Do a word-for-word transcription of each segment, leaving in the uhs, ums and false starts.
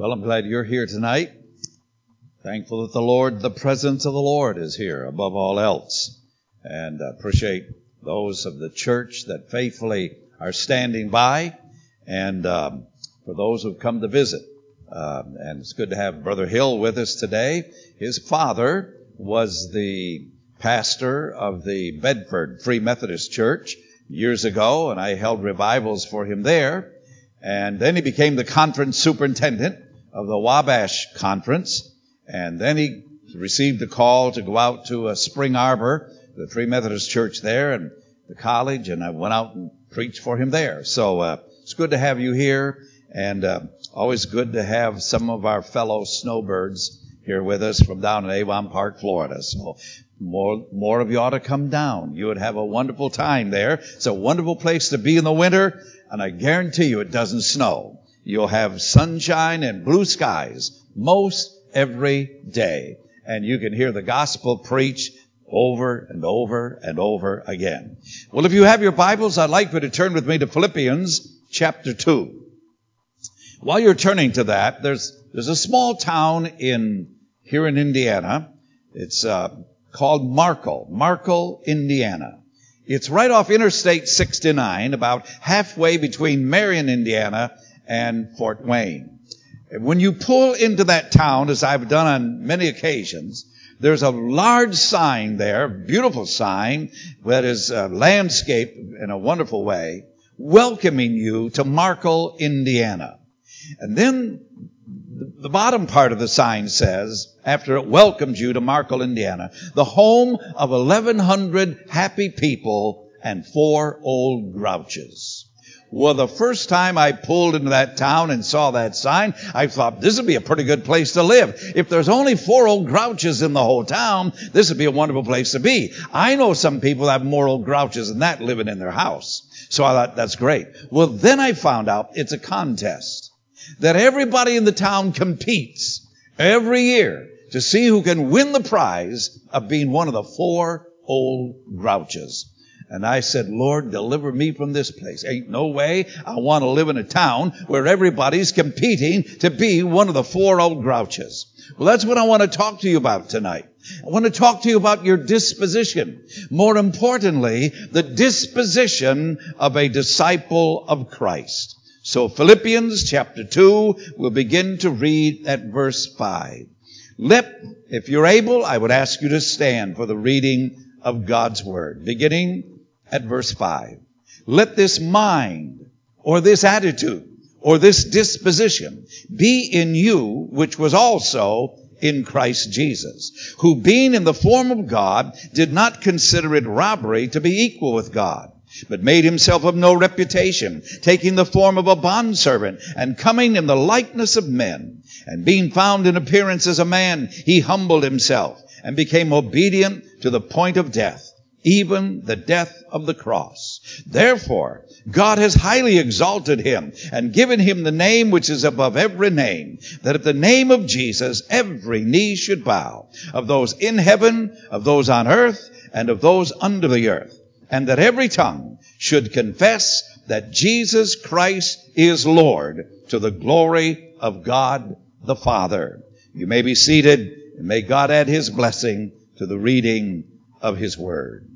Well, I'm glad you're here tonight. Thankful that the Lord, the presence of the Lord is here above all else. And I appreciate those of the church that faithfully are standing by, and um, for those who've come to visit. Um, and it's good to have Brother Hill with us today. His father was the pastor of the Bedford Free Methodist Church years ago, and I held revivals for him there. And then he became the conference superintendent of the Wabash Conference. And then he received a call to go out to uh, Spring Arbor, the Free Methodist Church there, and the college, and I went out and preached for him there. So uh, it's good to have you here, and uh, always good to have some of our fellow snowbirds here with us from down in Avon Park, Florida. So more, more of you ought to come down. You would have a wonderful time there. It's a wonderful place to be in the winter, and I guarantee you it doesn't snow. You'll have sunshine and blue skies most every day, and you can hear the gospel preached over and over and over again. Well, if you have your Bibles, I'd like for you to turn with me to Philippians chapter two. While you're turning to that, there's there's a small town in here in Indiana. It's uh, called Markle, Markle, Indiana. It's right off Interstate sixty-nine, about halfway between Marion, Indiana, and Fort Wayne. And when you pull into that town, as I've done on many occasions, there's a large sign there, beautiful sign, that is uh, landscaped in a wonderful way, welcoming you to Markle, Indiana. And then the bottom part of the sign says, after it welcomes you to Markle, Indiana, the home of eleven hundred happy people and four old grouches. Well, the first time I pulled into that town and saw that sign, I thought, this would be a pretty good place to live. If there's only four old grouches in the whole town, this would be a wonderful place to be. I know some people have more old grouches than that living in their house. So I thought, that's great. Well, then I found out it's a contest that everybody in the town competes every year to see who can win the prize of being one of the four old grouches. And I said, Lord, deliver me from this place. Ain't no way I want to live in a town where everybody's competing to be one of the four old grouches. Well, that's what I want to talk to you about tonight. I want to talk to you about your disposition. More importantly, the disposition of a disciple of Christ. So Philippians chapter two, we'll begin to read at verse five. Let, if you're able, I would ask you to stand for the reading of God's word, beginning at verse five. Let this mind, or this attitude, or this disposition be in you, which was also in Christ Jesus, who being in the form of God, did not consider it robbery to be equal with God, but made himself of no reputation, taking the form of a bondservant, and coming in the likeness of men. And being found in appearance as a man, he humbled himself, and became obedient to the point of death, even the death of the cross. Therefore, God has highly exalted him, and given him the name which is above every name, that at the name of Jesus every knee should bow, of those in heaven, of those on earth, and of those under the earth, and that every tongue should confess that Jesus Christ is Lord, to the glory of God the Father. You may be seated, and may God add his blessing to the reading of his word.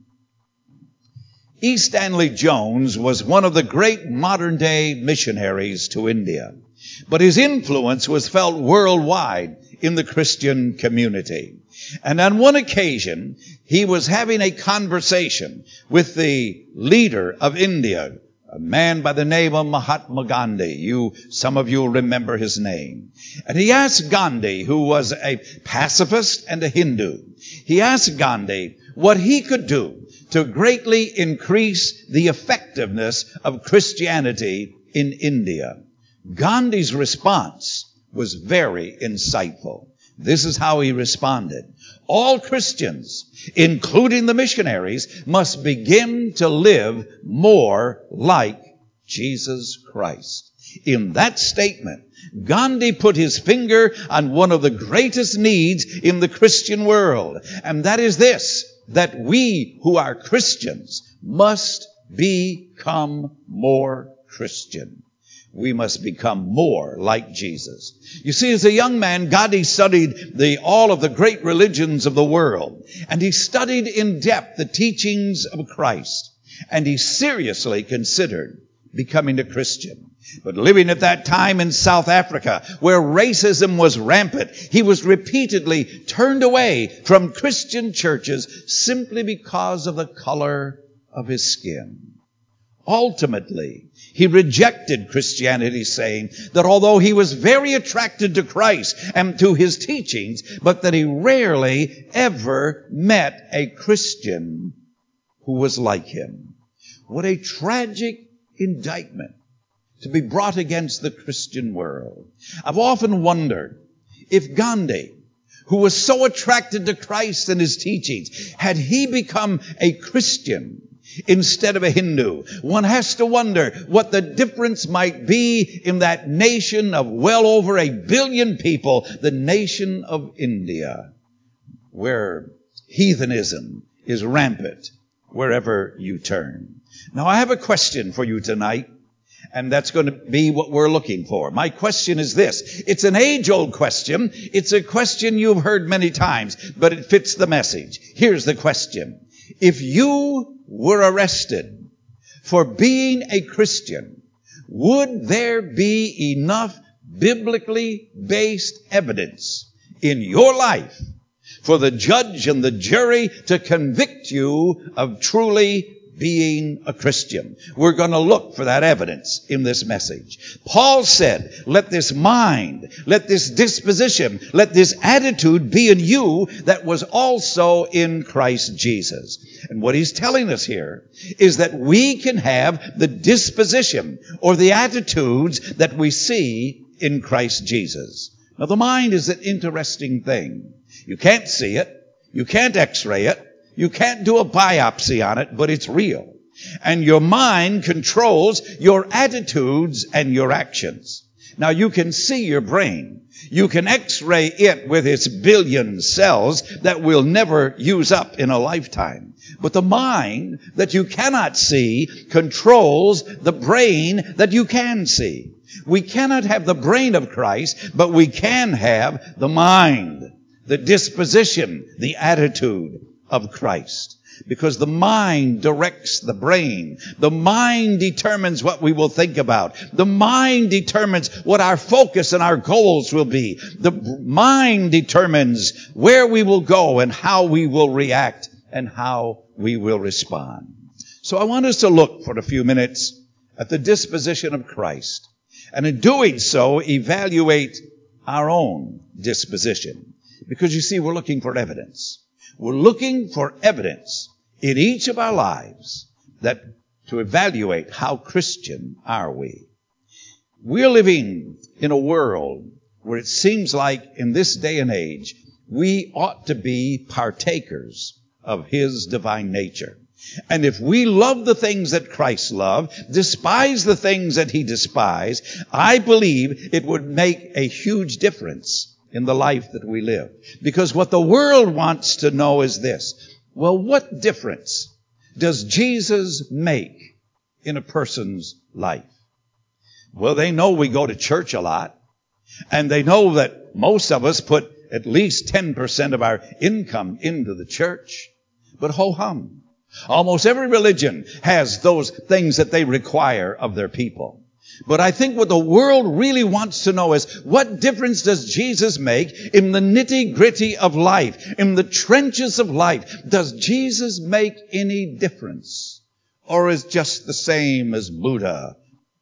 E. Stanley Jones was one of the great modern-day missionaries to India, but his influence was felt worldwide in the Christian community. And on one occasion, he was having a conversation with the leader of India, a man by the name of Mahatma Gandhi. You, some of you remember his name. And he asked Gandhi, who was a pacifist and a Hindu, he asked Gandhi what he could do to greatly increase the effectiveness of Christianity in India. Gandhi's response was very insightful. This is how he responded. All Christians, including the missionaries, must begin to live more like Jesus Christ. In that statement, Gandhi put his finger on one of the greatest needs in the Christian world, and that is this, that we who are Christians must become more Christian. we must become more like Jesus. You see, as a young man, Gandhi studied the, all of the great religions of the world, and he studied in depth the teachings of Christ, and he seriously considered becoming a Christian. But living at that time in South Africa, where racism was rampant, he was repeatedly turned away from Christian churches simply because of the color of his skin. Ultimately, he rejected Christianity, saying that although he was very attracted to Christ and to his teachings, but that he rarely ever met a Christian who was like him. What a tragic indictment to be brought against the Christian world. I've often wondered if Gandhi, who was so attracted to Christ and his teachings, had he become a Christian instead of a Hindu. One has to wonder what the difference might be in that nation of well over a billion people, the nation of India, where heathenism is rampant wherever you turn. Now, I have a question for you tonight, and that's going to be what we're looking for. My question is this. It's an age-old question. It's a question you've heard many times, but it fits the message. Here's the question. If you were arrested for being a Christian, would there be enough biblically based evidence in your life for the judge and the jury to convict you of truly being a Christian? We're going to look for that evidence in this message. Paul said, let this mind, let this disposition, let this attitude be in you that was also in Christ Jesus. And what he's telling us here is that we can have the disposition or the attitudes that we see in Christ Jesus. Now, the mind is an interesting thing. You can't see it. You can't x-ray it. You can't do a biopsy on it, but it's real. And your mind controls your attitudes and your actions. Now, you can see your brain. You can x-ray it with its billion cells that we'll never use up in a lifetime. But the mind that you cannot see controls the brain that you can see. We cannot have the brain of Christ, but we can have the mind, the disposition, the attitude of Christ. Because the mind directs the brain. The mind determines what we will think about. The mind determines what our focus and our goals will be. The mind determines where we will go and how we will react and how we will respond. So I want us to look for a few minutes at the disposition of Christ. And in doing so, evaluate our own disposition. Because you see, we're looking for evidence. We're looking for evidence in each of our lives that to evaluate how Christian are we. We're living in a world where it seems like in this day and age, we ought to be partakers of his divine nature. And if we love the things that Christ loved, despise the things that he despised, I believe it would make a huge difference in the life that we live. Because what the world wants to know is this. Well, what difference does Jesus make in a person's life? Well, they know we go to church a lot. And they know that most of us put at least ten percent of our income into the church. But ho-hum. Almost every religion has those things that they require of their people. But I think what the world really wants to know is, what difference does Jesus make in the nitty-gritty of life, in the trenches of life? Does Jesus make any difference? Or is just the same as Buddha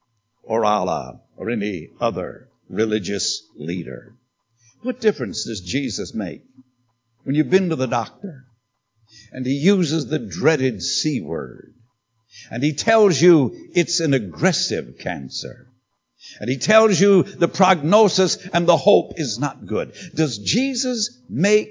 or Allah or any other religious leader? What difference does Jesus make when you've been to the doctor and he uses the dreaded C word? And he tells you it's an aggressive cancer. And he tells you the prognosis and the hope is not good. Does Jesus make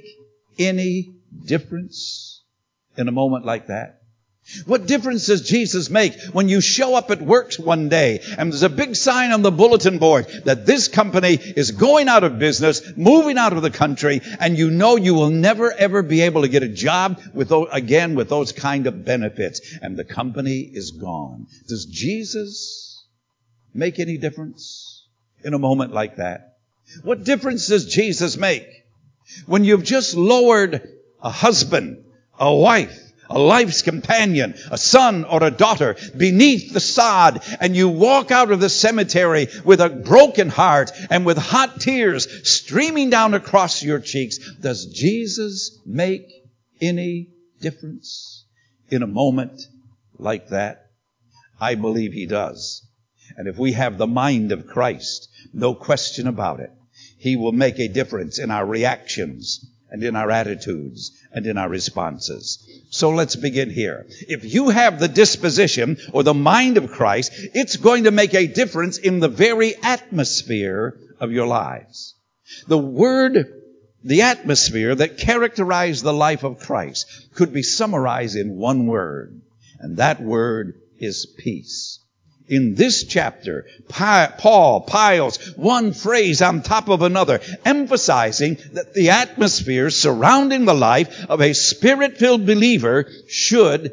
any difference in a moment like that? What difference does Jesus make when you show up at work one day and there's a big sign on the bulletin board that this company is going out of business, moving out of the country, and you know you will never ever be able to get a job with those, again with those kind of benefits, and the company is gone? Does Jesus make any difference in a moment like that? What difference does Jesus make when you've just lowered a husband, a wife, a life's companion, a son or a daughter beneath the sod, and you walk out of the cemetery with a broken heart and with hot tears streaming down across your cheeks? Does Jesus make any difference in a moment like that? I believe he does. And if we have the mind of Christ, no question about it, he will make a difference in our reactions and in our attitudes and in our responses. So let's begin here. If you have the disposition or the mind of Christ, it's going to make a difference in the very atmosphere of your lives. The word, the atmosphere that characterized the life of Christ could be summarized in one word, and that word is peace. In this chapter, Paul piles one phrase on top of another, emphasizing that the atmosphere surrounding the life of a Spirit-filled believer should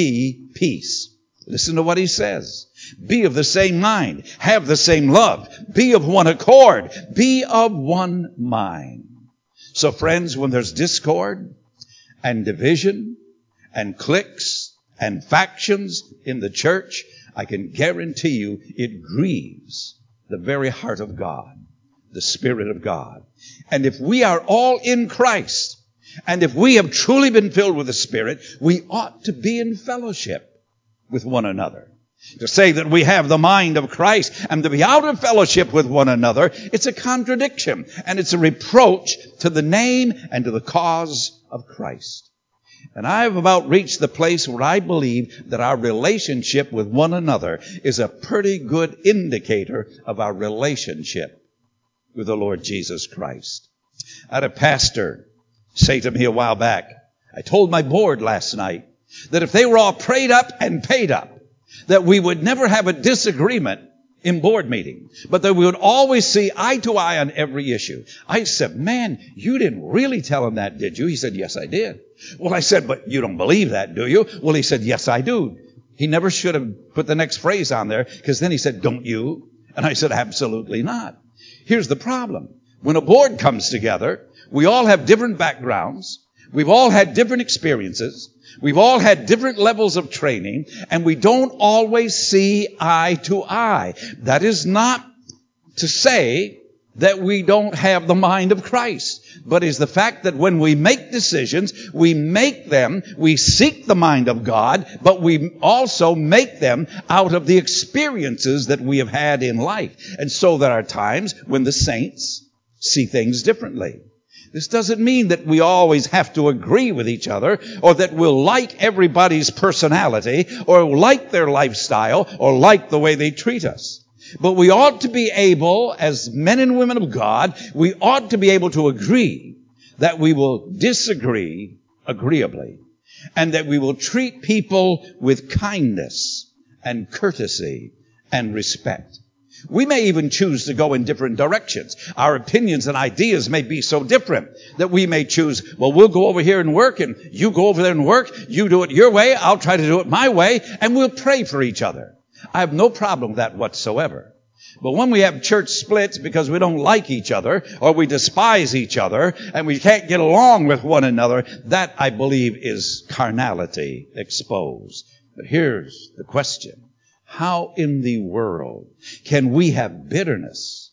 be peace. Listen to what he says. Be of the same mind. Have the same love. Be of one accord. Be of one mind. So friends, when there's discord and division and cliques and factions in the church, I can guarantee you it grieves the very heart of God, the Spirit of God. And if we are all in Christ, and if we have truly been filled with the Spirit, we ought to be in fellowship with one another. To say that we have the mind of Christ and to be out of fellowship with one another, it's a contradiction, and it's a reproach to the name and to the cause of Christ. And I've about reached the place where I believe that our relationship with one another is a pretty good indicator of our relationship with the Lord Jesus Christ. I had a pastor say to me a while back, I told my board last night that if they were all prayed up and paid up, that we would never have a disagreement in board meeting, but that we would always see eye to eye on every issue. I said, man, you didn't really tell him that, did you? He said, yes, I did. Well, I said, but you don't believe that, do you? Well, he said, yes, I do. He never should have put the next phrase on there, because then he said, don't you? And I said, absolutely not. Here's the problem. When a board comes together, we all have different backgrounds. We've all had different experiences. We've all had different levels of training, and we don't always see eye to eye. That is not to say that we don't have the mind of Christ, but is the fact that when we make decisions, we make them, we seek the mind of God, but we also make them out of the experiences that we have had in life. And so there are times when the saints see things differently. This doesn't mean that we always have to agree with each other, or that we'll like everybody's personality, or like their lifestyle, or like the way they treat us. But we ought to be able, as men and women of God, we ought to be able to agree that we will disagree agreeably, and that we will treat people with kindness and courtesy and respect. We may even choose to go in different directions. Our opinions and ideas may be so different that we may choose, well, we'll go over here and work, and you go over there and work. You do it your way. I'll try to do it my way, and we'll pray for each other. I have no problem with that whatsoever. But when we have church splits because we don't like each other, or we despise each other, and we can't get along with one another, that, I believe, is carnality exposed. But here's the question. How in the world can we have bitterness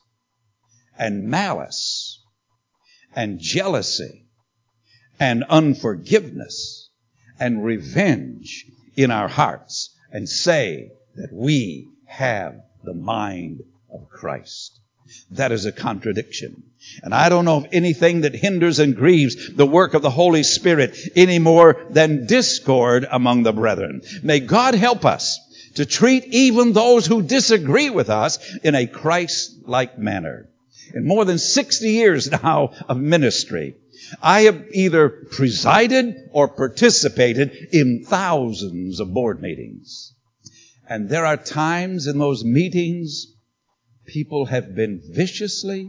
and malice and jealousy and unforgiveness and revenge in our hearts and say that we have the mind of Christ? That is a contradiction. And I don't know of anything that hinders and grieves the work of the Holy Spirit any more than discord among the brethren. May God help us to treat even those who disagree with us in a Christ-like manner. In more than sixty years now of ministry, I have either presided or participated in thousands of board meetings. And there are times in those meetings people have been viciously,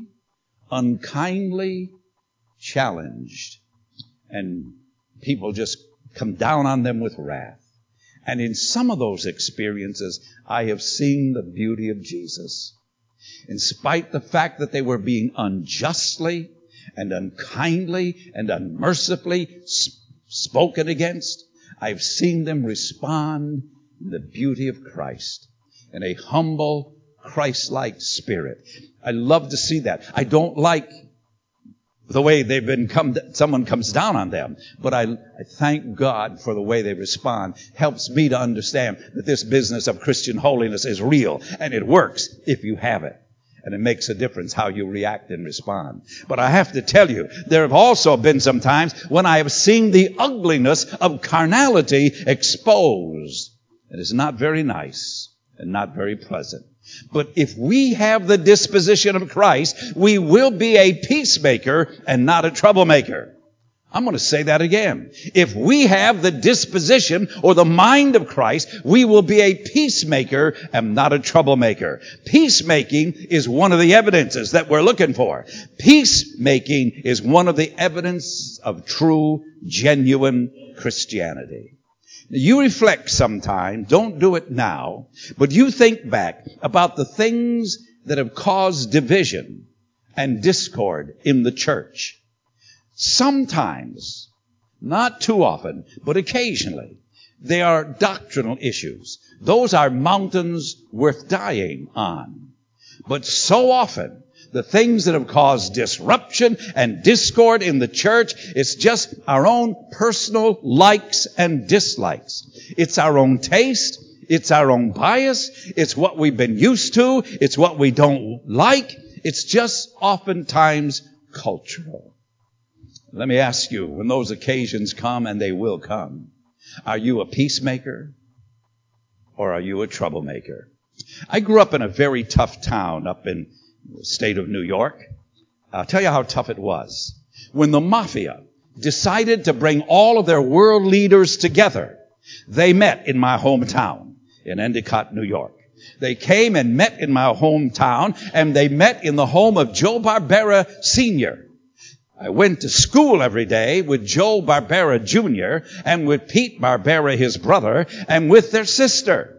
unkindly challenged, and people just come down on them with wrath. And in some of those experiences, I have seen the beauty of Jesus. In spite of the fact that they were being unjustly and unkindly and unmercifully spoken against, I've seen them respond in the beauty of Christ, in a humble, Christ-like spirit. I love to see that. I don't like the way they've been come, someone comes down on them, but I, I thank God for the way they respond. Helps me to understand that this business of Christian holiness is real, and it works if you have it. And it makes a difference how you react and respond. But I have to tell you, there have also been some times when I have seen the ugliness of carnality exposed. It is not very nice and not very pleasant. But if we have the disposition of Christ, we will be a peacemaker and not a troublemaker. I'm going to say that again. If we have the disposition or the mind of Christ, we will be a peacemaker and not a troublemaker. Peacemaking is one of the evidences that we're looking for. Peacemaking is one of the evidence of true, genuine Christianity. You reflect sometime, don't do it now, but you think back about the things that have caused division and discord in the church. Sometimes, not too often, but occasionally, they are doctrinal issues. Those are mountains worth dying on. But so often, the things that have caused disruption and discord in the church, it's just our own personal likes and dislikes. It's our own taste. It's our own bias. It's what we've been used to. It's what we don't like. It's just oftentimes cultural. Let me ask you, when those occasions come, and they will come, are you a peacemaker or are you a troublemaker? I grew up in a very tough town up in the state of New York. I'll tell you how tough it was. When the mafia decided to bring all of their world leaders together, they met in my hometown in Endicott, New York. They came and met in my hometown, and they met in the home of Joe Barbera Senior I went to school every day with Joe Barbera Junior and with Pete Barbera, his brother, and with their sister.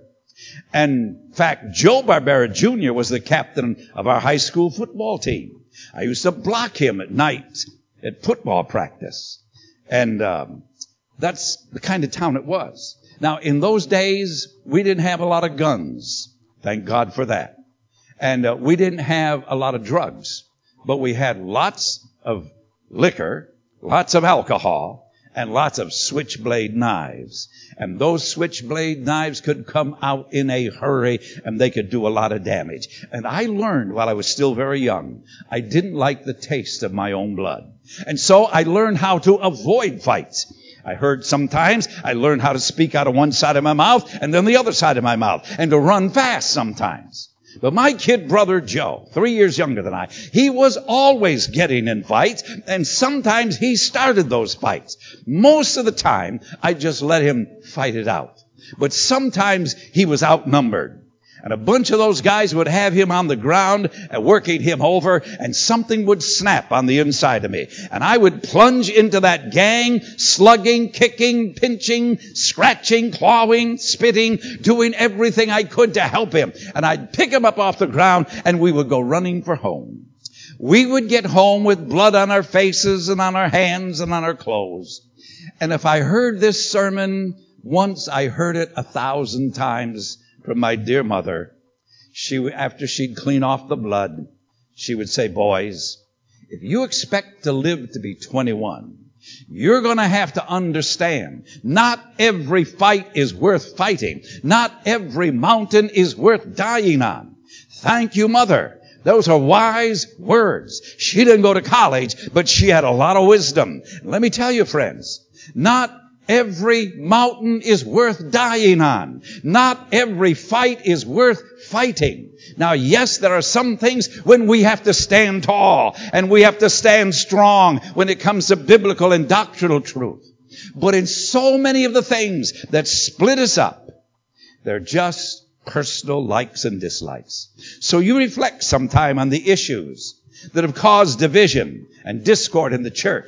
And in fact, Joe Barbera Junior was the captain of our high school football team. I used to block him at night at football practice. And um, that's the kind of town it was. Now, in those days, we didn't have a lot of guns. Thank God for that. And uh, we didn't have a lot of drugs. But we had lots of liquor, lots of alcohol, and lots of switchblade knives. And those switchblade knives could come out in a hurry, and they could do a lot of damage. And I learned while I was still very young, I didn't like the taste of my own blood. And so I learned how to avoid fights. I heard sometimes I learned how to speak out of one side of my mouth and then the other side of my mouth, and to run fast sometimes. But my kid brother Joe, three years younger than I, he was always getting in fights, and sometimes he started those fights. Most of the time, I just let him fight it out. But sometimes he was outnumbered. And a bunch of those guys would have him on the ground, uh, working him over, and something would snap on the inside of me. And I would plunge into that gang, slugging, kicking, pinching, scratching, clawing, spitting, doing everything I could to help him. And I'd pick him up off the ground, and we would go running for home. We would get home with blood on our faces and on our hands and on our clothes. And if I heard this sermon once, I heard it a thousand times from my dear mother. She, after she'd clean off the blood, she would say, boys, if you expect to live to be twenty-one, you're going to have to understand, not every fight is worth fighting. Not every mountain is worth dying on. Thank you, Mother. Those are wise words. She didn't go to college, but she had a lot of wisdom. Let me tell you, friends, not every mountain is worth dying on. Not every fight is worth fighting. Now, yes, there are some things when we have to stand tall and we have to stand strong when it comes to biblical and doctrinal truth. But in so many of the things that split us up, they're just personal likes and dislikes. So you reflect sometime on the issues that have caused division and discord in the church.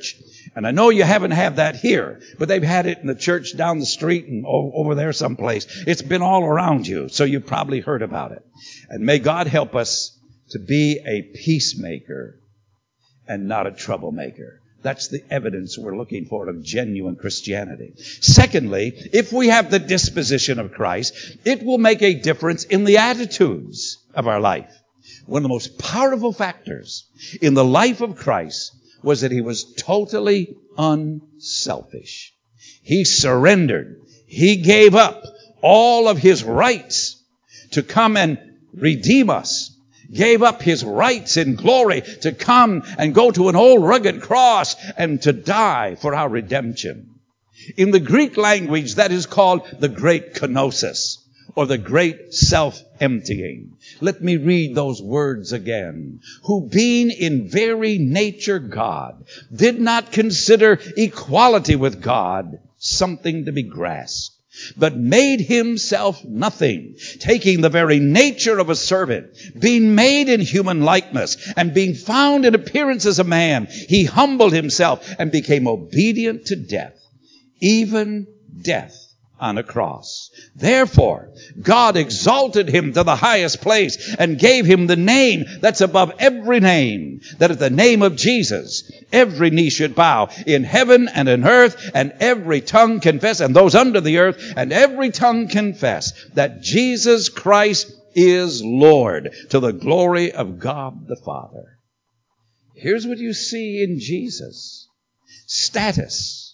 And I know you haven't had that here, but they've had it in the church down the street and over there someplace. It's been all around you, so you've probably heard about it. And may God help us to be a peacemaker and not a troublemaker. That's the evidence we're looking for of genuine Christianity. Secondly, if we have the disposition of Christ, it will make a difference in the attitudes of our life. One of the most powerful factors in the life of Christ was that he was totally unselfish. He surrendered. He gave up all of his rights to come and redeem us. Gave up his rights in glory to come and go to an old rugged cross and to die for our redemption. In the Greek language, that is called the great kenosis, or the great self-emptying. Let me read those words again. Who being in very nature God, did not consider equality with God something to be grasped, but made himself nothing, taking the very nature of a servant, being made in human likeness, and being found in appearance as a man, he humbled himself and became obedient to death, even death on a cross. Therefore, God exalted him to the highest place and gave him the name that's above every name, that at the name of Jesus, every knee should bow in heaven and in earth, and every tongue confess, and those under the earth, and every tongue confess that Jesus Christ is Lord, to the glory of God the Father. Here's what you see in Jesus. Status,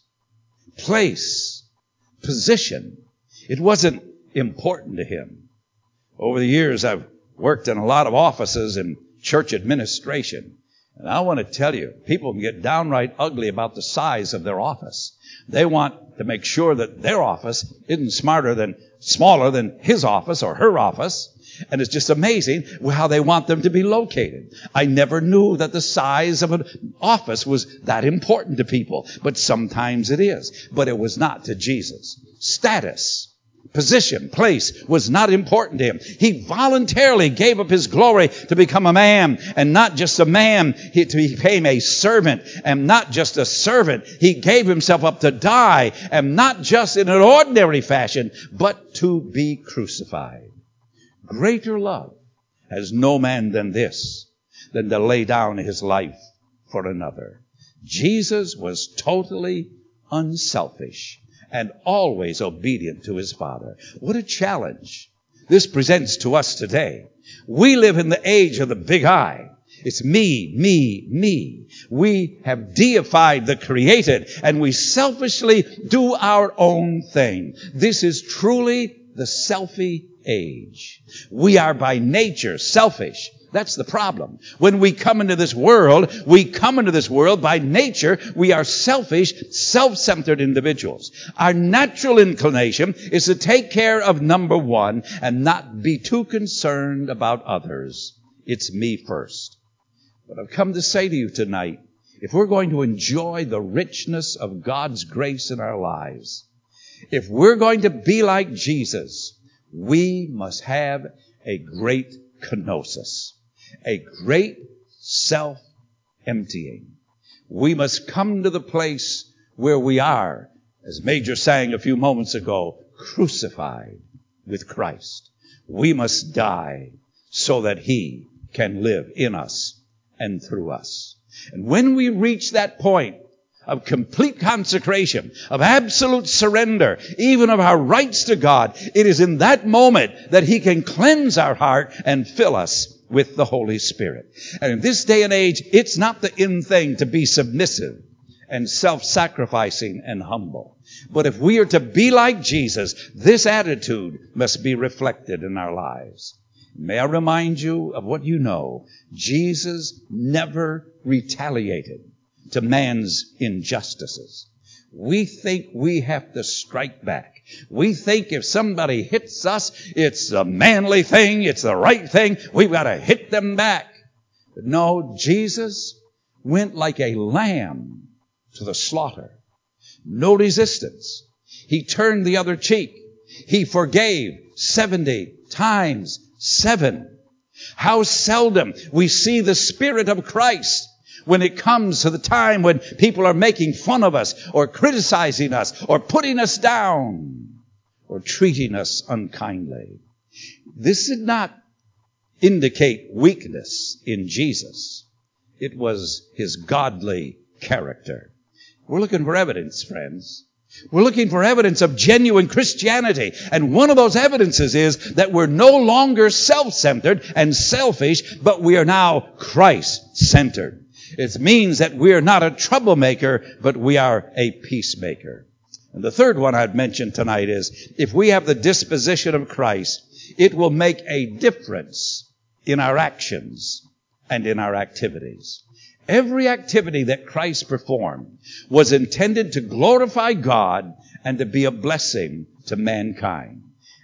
place, position. It wasn't important to him. Over the years, I've worked in a lot of offices in church administration. And I want to tell you, people can get downright ugly about the size of their office. They want to make sure that their office isn't smarter than, smaller than his office or her office. And it's just amazing how they want them to be located. I never knew that the size of an office was that important to people. But sometimes it is. But it was not to Jesus. Status, position, place was not important to him. He voluntarily gave up his glory to become a man. And not just a man, he became a servant. And not just a servant, he gave himself up to die. And not just in an ordinary fashion, but to be crucified. Greater love has no man than this, than to lay down his life for another. Jesus was totally unselfish and always obedient to his Father. What a challenge this presents to us today. We live in the age of the big I. It's me, me, me. We have deified the created, and we selfishly do our own thing. This is truly the selfie age. We are by nature selfish. That's the problem. When we come into this world, we come into this world by nature, we are selfish, self-centered individuals. Our natural inclination is to take care of number one and not be too concerned about others. It's me first. But I've come to say to you tonight, if we're going to enjoy the richness of God's grace in our lives, if we're going to be like Jesus, we must have a great kenosis, a great self-emptying. We must come to the place where we are, as Major sang a few moments ago, crucified with Christ. We must die so that he can live in us and through us. And when we reach that point of complete consecration, of absolute surrender, even of our rights to God, it is in that moment that he can cleanse our heart and fill us with the Holy Spirit. And in this day and age, it's not the in thing to be submissive and self-sacrificing and humble. But if we are to be like Jesus, this attitude must be reflected in our lives. May I remind you of what you know. Jesus never retaliated to man's injustices. We think we have to strike back. We think if somebody hits us, it's the manly thing, it's the right thing, we've got to hit them back. But no, Jesus went like a lamb to the slaughter. No resistance. He turned the other cheek. He forgave seventy times seven. How seldom we see the Spirit of Christ when it comes to the time when people are making fun of us or criticizing us or putting us down or treating us unkindly. This did not indicate weakness in Jesus. It was his godly character. We're looking for evidence, friends. We're looking for evidence of genuine Christianity. And one of those evidences is that we're no longer self-centered and selfish, but we are now Christ-centered. It means that we are not a troublemaker, but we are a peacemaker. And the third one I'd mention tonight is, if we have the disposition of Christ, it will make a difference in our actions and in our activities. Every activity that Christ performed was intended to glorify God and to be a blessing to mankind.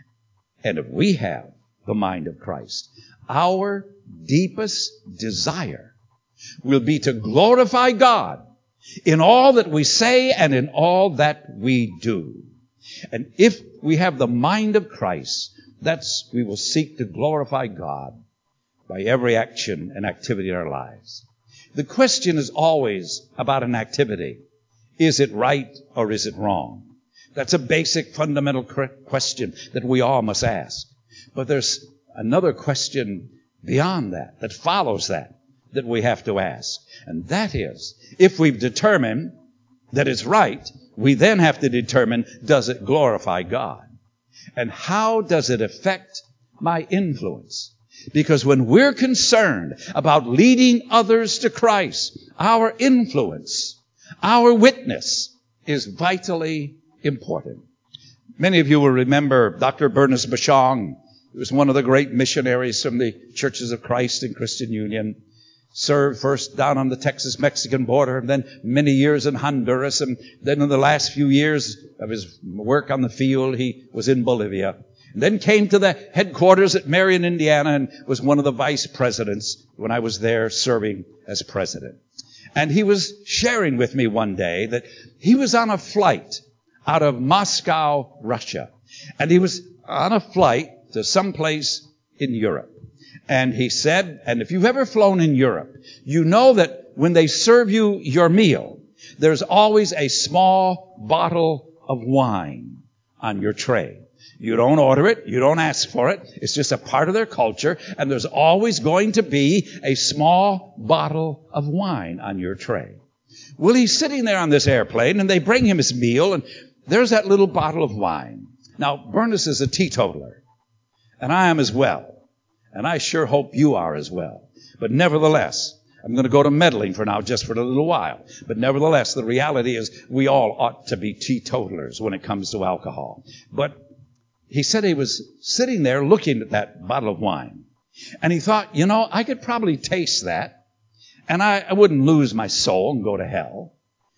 And if we have the mind of Christ, our deepest desire will be to glorify God in all that we say and in all that we do. And if we have the mind of Christ, that's we will seek to glorify God by every action and activity in our lives. The question is always about an activity. Is it right or is it wrong? That's a basic fundamental question that we all must ask. But there's another question beyond that, that follows that, that we have to ask. And that is, if we've determined that it's right, we then have to determine, does it glorify God? And how does it affect my influence? Because when we're concerned about leading others to Christ, our influence, our witness is vitally important. Many of you will remember Doctor Bernice Bashong. He was one of the great missionaries from the Churches of Christ and Christian Union. Served first down on the Texas-Mexican border, and then many years in Honduras, and then in the last few years of his work on the field, he was in Bolivia. And then came to the headquarters at Marion, Indiana, and was one of the vice presidents when I was there serving as president. And he was sharing with me one day that he was on a flight out of Moscow, Russia. And he was on a flight to someplace in Europe. And he said, and if you've ever flown in Europe, you know that when they serve you your meal, there's always a small bottle of wine on your tray. You don't order it. You don't ask for it. It's just a part of their culture. And there's always going to be a small bottle of wine on your tray. Well, he's sitting there on this airplane, and they bring him his meal, and there's that little bottle of wine. Now, Bernice is a teetotaler, and I am as well. And I sure hope you are as well. But nevertheless, I'm going to go to meddling for now, just for a little while. But nevertheless, the reality is we all ought to be teetotalers when it comes to alcohol. But he said he was sitting there looking at that bottle of wine. And he thought, you know, I could probably taste that. And I, I wouldn't lose my soul and go to hell.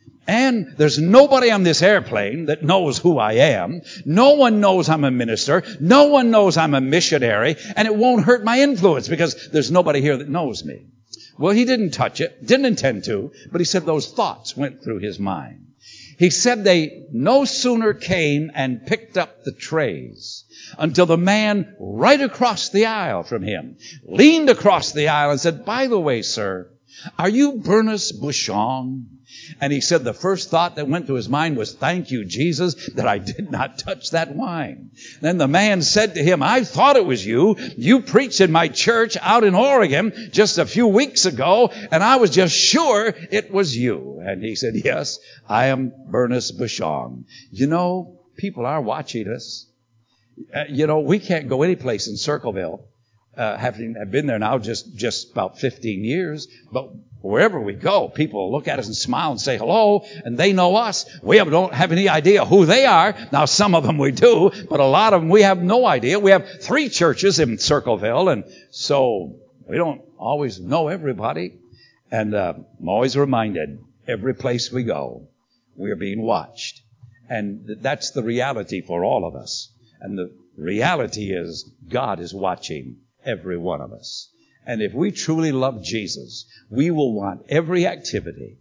And there's nobody on this airplane that knows who I am. No one knows I'm a minister. No one knows I'm a missionary. And it won't hurt my influence because there's nobody here that knows me. Well, he didn't touch it, didn't intend to, but he said those thoughts went through his mind. He said they no sooner came and picked up the trays until the man right across the aisle from him leaned across the aisle and said, "By the way, sir, are you Bernice Bashong?" And he said the first thought that went to his mind was, "Thank you, Jesus, that I did not touch that wine." Then the man said to him, "I thought it was you. You preached in my church out in Oregon just a few weeks ago, and I was just sure it was you." And he said, "Yes, I am Bernice Bashong." You know, people are watching us. Uh, you know, we can't go any place in Circleville, uh, having been there now just, just about fifteen years, but wherever we go, people look at us and smile and say hello, and they know us. We have, don't have any idea who they are. Now, some of them we do, but a lot of them we have no idea. We have three churches in Circleville, and so we don't always know everybody. And uh, I'm always reminded, every place we go, we are being watched. And that's the reality for all of us. And the reality is God is watching every one of us. And if we truly love Jesus, we will want every activity,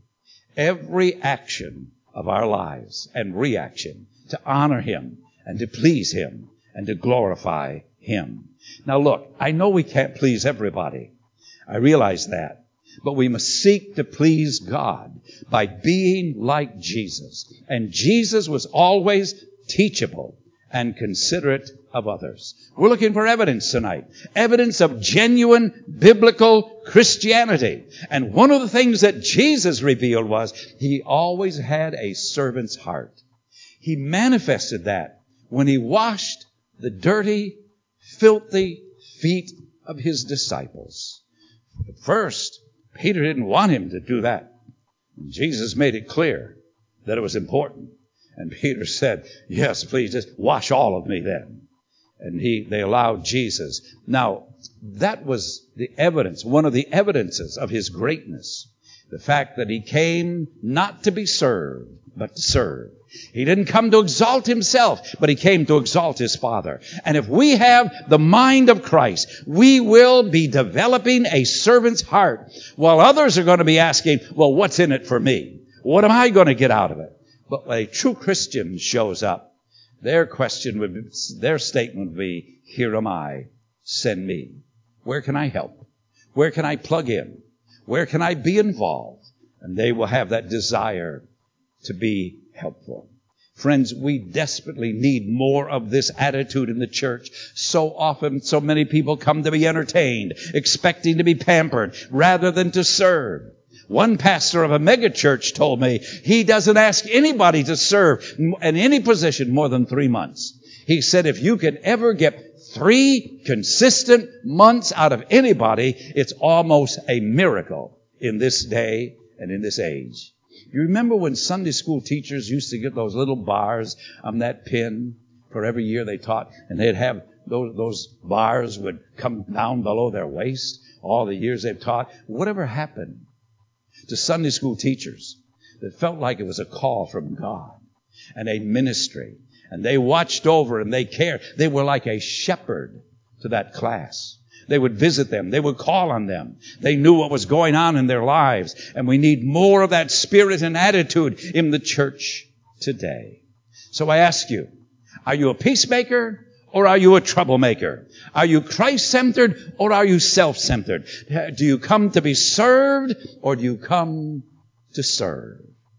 every action of our lives and reaction to honor Him and to please Him and to glorify Him. Now look, I know we can't please everybody. I realize that. but we must seek to please God by being like Jesus. And Jesus was always teachable and considerate of others. We're looking for evidence tonight. Evidence of genuine biblical Christianity. And one of the things that Jesus revealed was he always had a servant's heart. He manifested that when he washed the dirty, filthy feet of his disciples. At first, Peter didn't want him to do that. Jesus made it clear that it was important. And Peter said, yes, please just wash all of me then. And he, they allowed Jesus. Now, that was the evidence, one of the evidences of his greatness. The fact that he came not to be served, but to serve. He didn't come to exalt himself, but he came to exalt his Father. And if we have the mind of Christ, we will be developing a servant's heart, while others are going to be asking, well, what's in it for me? What am I going to get out of it? But when a true Christian shows up, their question would be, their statement would be, here am I, send me. Where can I help? Where can I plug in? Where can I be involved? And they will have that desire to be helpful. Friends, we desperately need more of this attitude in the church. So often, so many people come to be entertained, expecting to be pampered, rather than to serve. One pastor of a megachurch told me he doesn't ask anybody to serve in any position more than three months. He said if you can ever get three consistent months out of anybody, it's almost a miracle in this day and in this age. You remember when Sunday school teachers used to get those little bars on that pin for every year they taught, and they'd have those, those bars would come down below their waist all the years they've taught? Whatever happened to Sunday school teachers that felt like it was a call from God and a ministry, and they watched over and they cared? They were like a shepherd to that class. They would visit them. They would call on them. They knew what was going on in their lives. And we need more of that spirit and attitude in the church today. So I ask you, are you a peacemaker or are you a troublemaker? Are you Christ-centered or are you self-centered? Do you come to be served or do you come to serve?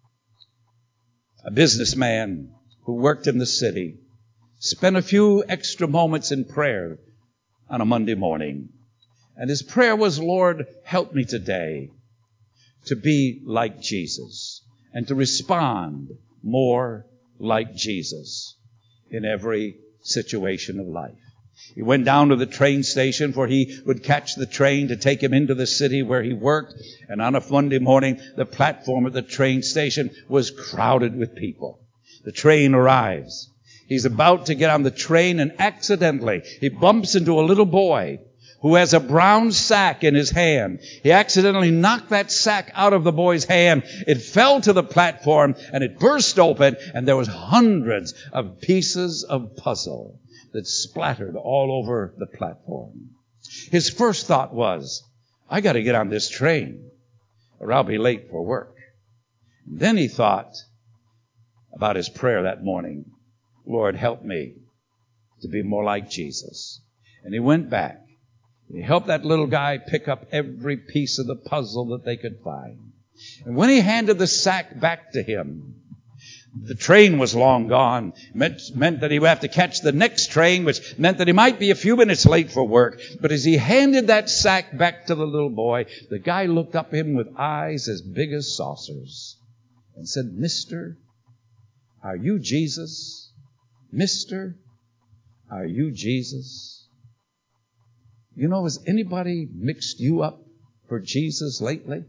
A businessman who worked in the city spent a few extra moments in prayer on a Monday morning. And his prayer was, Lord, help me today to be like Jesus and to respond more like Jesus in every situation of life. He went down to the train station where he would catch the train to take him into the city where he worked. And on a Monday morning, the platform of the train station was crowded with people. The train arrives. He's about to get on the train and accidentally he bumps into a little boy who has a brown sack in his hand. He accidentally knocked that sack out of the boy's hand. It fell to the platform and it burst open, and there was hundreds of pieces of puzzle that splattered all over the platform. His first thought was, I got to get on this train or I'll be late for work. And then he thought about his prayer that morning. Lord, help me to be more like Jesus. And he went back. He helped that little guy pick up every piece of the puzzle that they could find. And when he handed the sack back to him, the train was long gone. It meant, meant that he would have to catch the next train, which meant that he might be a few minutes late for work. But as he handed that sack back to the little boy, the guy looked up at him with eyes as big as saucers and said, Mister, are you Jesus? Mister, are you Jesus? You know, has anybody mixed you up for Jesus lately?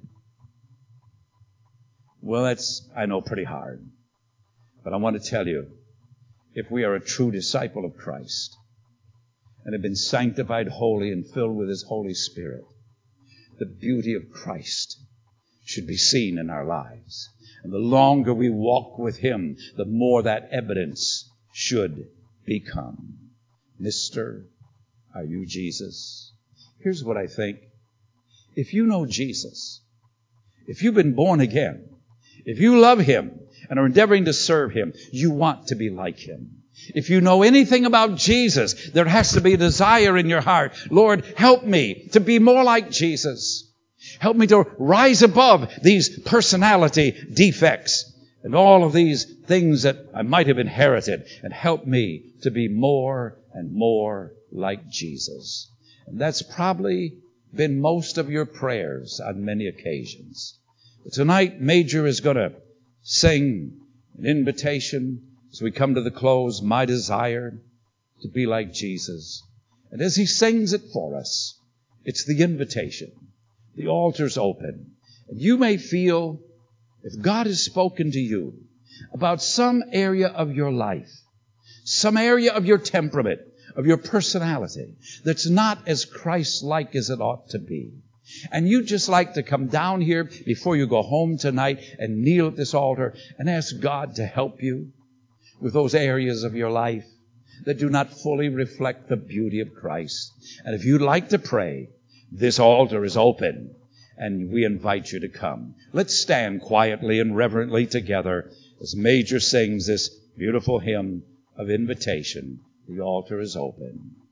Well, that's, I know, pretty hard. But I want to tell you, if we are a true disciple of Christ and have been sanctified, holy, and filled with His Holy Spirit, the beauty of Christ should be seen in our lives. And the longer we walk with Him, the more that evidence should become. Mister, are you Jesus? Here's what I think. If you know Jesus, if you've been born again, if you love Him and are endeavoring to serve Him, you want to be like Him. If you know anything about Jesus, there has to be a desire in your heart. Lord, help me to be more like Jesus. Help me to rise above these personality defects and all of these things that I might have inherited, and help me to be more and more like Jesus. And that's probably been most of your prayers on many occasions. But tonight, Major is going to sing an invitation as we come to the close, My Desire to Be Like Jesus. And as he sings it for us, it's the invitation. The altar's open. And you may feel, if God has spoken to you about some area of your life, some area of your temperament, of your personality, that's not as Christ-like as it ought to be, and you'd just like to come down here before you go home tonight and kneel at this altar and ask God to help you with those areas of your life that do not fully reflect the beauty of Christ. And if you'd like to pray, this altar is open, and we invite you to come. Let's stand quietly and reverently together as Major sings this beautiful hymn of invitation. The altar is open.